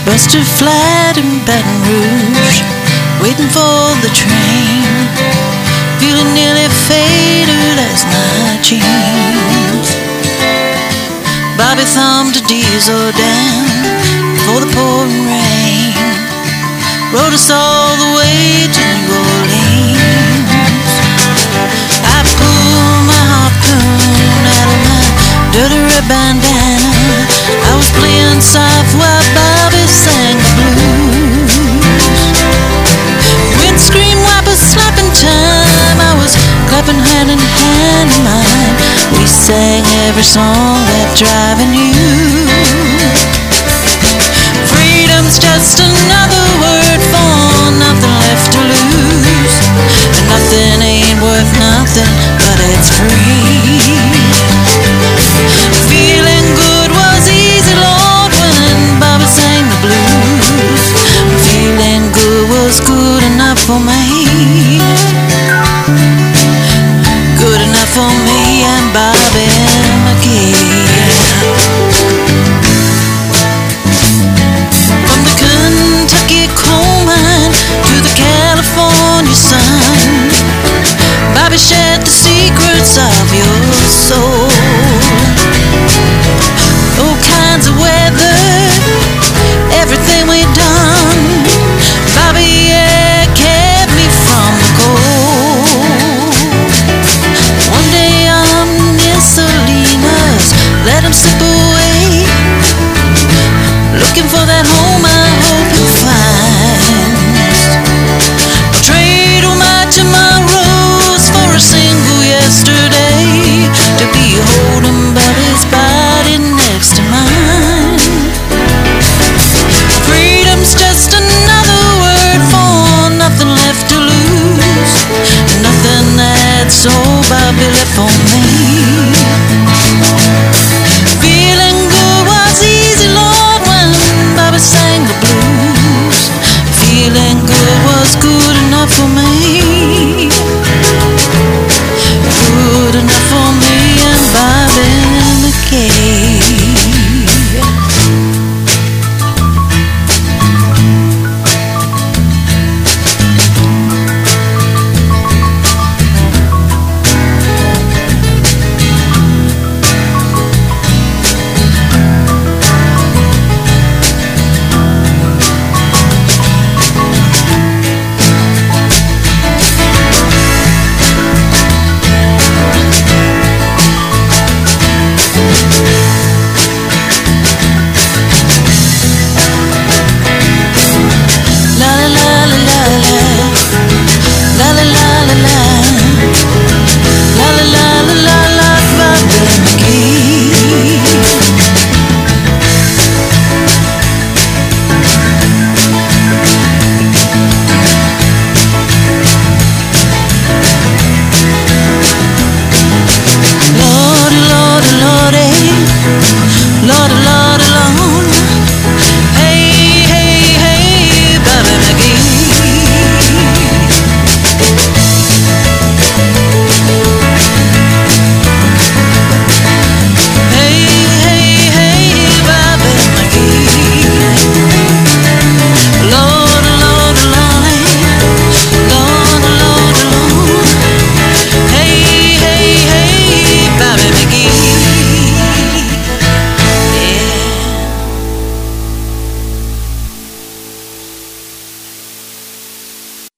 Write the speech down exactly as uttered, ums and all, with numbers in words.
busted flat in Baton Rouge, waiting for the train, feeling nearly faded as my jeans. Bobby thumbed a diesel down for the pouring rain, rode us all the way to New Orleans. I pulled my harpoon out of my dirty red bandana. I was playing soft while Bobby sang the blues. Windscreen wipers slapping time, I was clapping hand in hand in mine. We sang every song that driving you. Freedom's just another word for nothing left to lose, and nothing ain't worth nothing, but it's free. Feeling good was easy, Lord, when Bobby sang the blues. Feeling good was good enough for me, good enough for me and Bobby McGee. From the Kentucky coal mine to the California sun, Bobby shared the secrets of your soul. All kinds of weather, everything we done, Bobby, yeah, kept me from the cold. One day I'm near Salinas, let him slip away, looking for that home I hope he finds. I'll trade all my tomorrows for a single yesterday, to be holding Bobby's body next to mine. Freedom's just another word for nothing left to lose, nothing that's so Bobby left for me.